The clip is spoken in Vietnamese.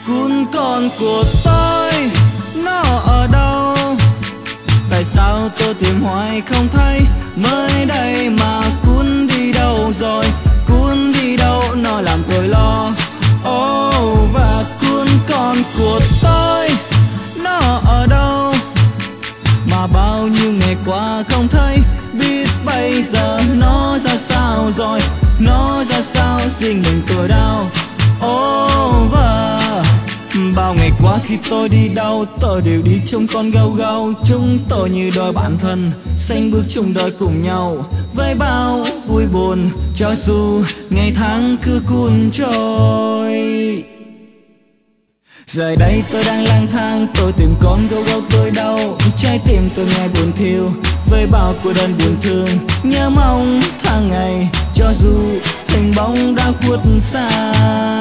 Cún con của tôi nó ở đâu? Tại sao tôi tìm hoài không thấy? Mới đây mà Cún đi đâu rồi? Cún đi đâu nó làm tôi lo. Và Cún con của tôi nó ở đâu? Mà bao nhiêu ngày qua không thấy, biết bây giờ nó ra sao rồi? Nó ra sao riêng mình tôi đau. Và bao ngày qua khi tôi đi đâu, tôi đều đi chung con gâu gâu. Chúng tôi như đôi bạn thân, sánh bước chung đời cùng nhau. Với bao vui buồn, cho dù ngày tháng cứ cuốn trôi. Giờ đây tôi đang lang thang, tôi tìm con gâu gâu tôi đâu. Trái tim tôi nghe buồn thiêu, với bao cô đơn buồn thương. Nhớ mong tháng ngày, cho dù hình bóng đã khuất xa.